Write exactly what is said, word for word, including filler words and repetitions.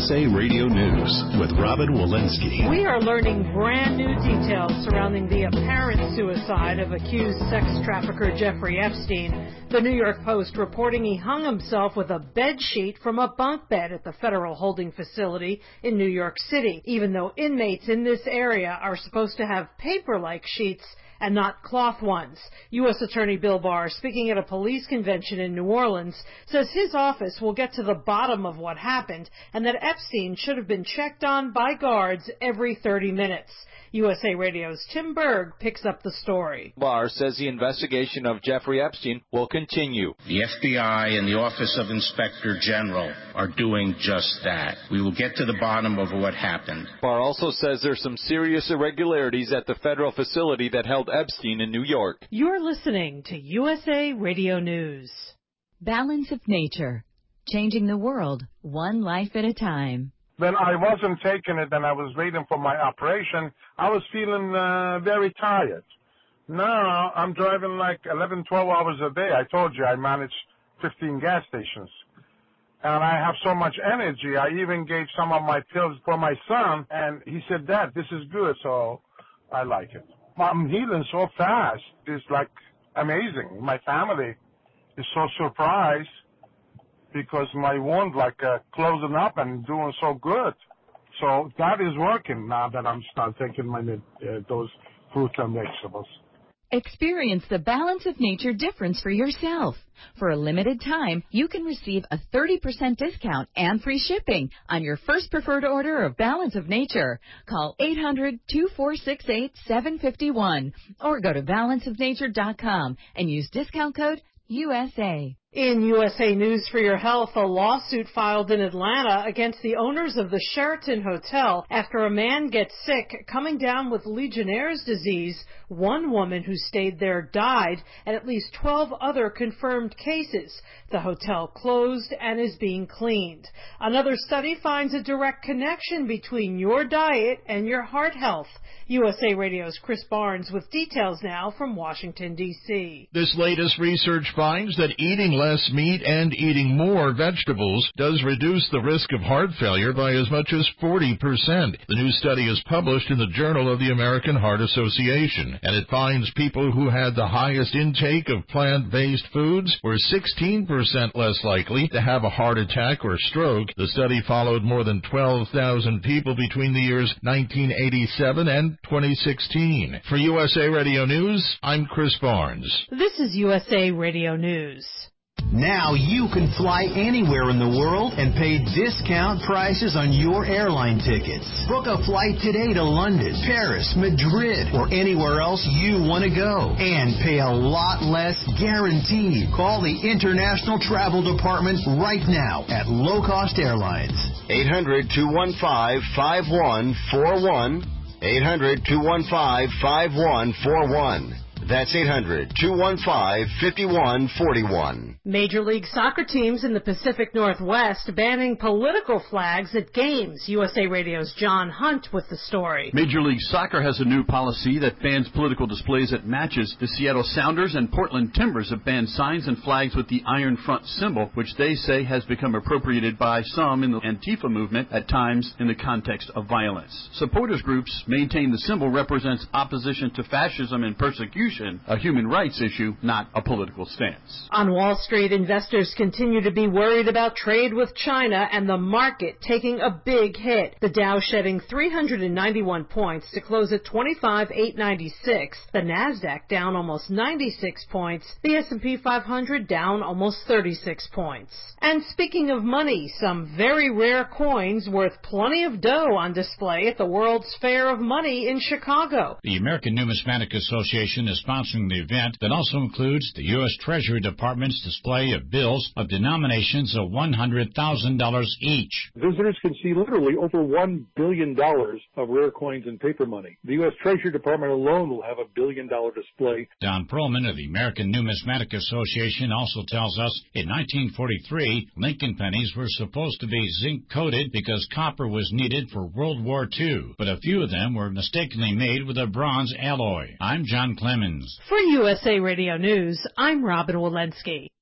S A Radio News with Robin Walensky. We are learning brand new details surrounding the apparent suicide of accused sex trafficker Jeffrey Epstein. The New York Post reporting he hung himself with a bed sheet from a bunk bed at the federal holding facility in New York City, even though inmates in this area are supposed to have paper-like sheets and not cloth ones. U S Attorney Bill Barr, speaking at a police convention in New Orleans, says his office will get to the bottom of what happened and that Epstein should have been checked on by guards every thirty minutes. U S A Radio's Tim Berg picks up the story. Barr says the investigation of Jeffrey Epstein will continue. The F B I and the Office of Inspector General are doing just that. We will get to the bottom of what happened. Barr also says there's some serious irregularities at the federal facility that held Epstein in New York. You're listening to U S A Radio News. Balance of Nature, changing the world one life at a time. When I wasn't taking it and I was waiting for my operation, I was feeling uh, very tired. Now I'm driving like eleven, twelve hours a day. I told you I manage fifteen gas stations. And I have so much energy. I even gave some of my pills for my son, and he said, Dad, this is good, so I like it. I'm healing so fast. It's like amazing. My family is so surprised because my wound like uh, closing up and doing so good. So that is working now that I'm start taking my uh, those fruits and vegetables. Experience the Balance of Nature difference for yourself. For a limited time, you can receive a thirty percent discount and free shipping on your first preferred order of Balance of Nature. Call eight hundred, two four six eight, seven five one or go to balance of nature dot com and use discount code U S A. In U S A News for Your Health, a lawsuit filed in Atlanta against the owners of the Sheraton Hotel after a man gets sick coming down with Legionnaire's disease. One woman who stayed there died, and at least twelve other confirmed cases. The hotel closed and is being cleaned. Another study finds a direct connection between your diet and your heart health. U S A Radio's Chris Barnes with details now from Washington, D C This latest research finds that eating less meat and eating more vegetables does reduce the risk of heart failure by as much as forty percent. The new study is published in the Journal of the American Heart Association, and it finds people who had the highest intake of plant-based foods were sixteen percent less likely to have a heart attack or stroke. The study followed more than twelve thousand people between the years nineteen eighty-seven and twenty sixteen. For U S A Radio News, I'm Chris Barnes. This is U S A Radio News. Now you can fly anywhere in the world and pay discount prices on your airline tickets. Book a flight today to London, Paris, Madrid, or anywhere else you want to go. And pay a lot less guaranteed. Call the International Travel Department right now at Low Cost Airlines. eight hundred, two one five, five one four one. eight hundred, two one five, five one four one. That's eight hundred, two one five, five one four one. Major League Soccer teams in the Pacific Northwest banning political flags at games. U S A Radio's John Hunt with the story. Major League Soccer has a new policy that bans political displays at matches. The Seattle Sounders and Portland Timbers have banned signs and flags with the Iron Front symbol, which they say has become appropriated by some in the Antifa movement at times in the context of violence. Supporters groups maintain the symbol represents opposition to fascism and persecution, a human rights issue, not a political stance. On Wall Street, investors continue to be worried about trade with China and the market taking a big hit. The Dow shedding three hundred ninety-one points to close at twenty-five thousand eight hundred ninety-six. The Nasdaq down almost ninety-six points. The S and P five hundred down almost thirty-six points. And speaking of money, some very rare coins worth plenty of dough on display at the World's Fair of Money in Chicago. The American Numismatic Association is sponsoring the event that also includes the U S Treasury Department's display of bills of denominations of one hundred thousand dollars each. Visitors can see literally over one billion dollars of rare coins and paper money. The U S Treasury Department alone will have a billion-dollar display. Don Perlman of the American Numismatic Association also tells us in nineteen forty-three, Lincoln pennies were supposed to be zinc-coated because copper was needed for World War Two, but a few of them were mistakenly made with a bronze alloy. I'm John Clemens. For U S A Radio News, I'm Robin Walensky.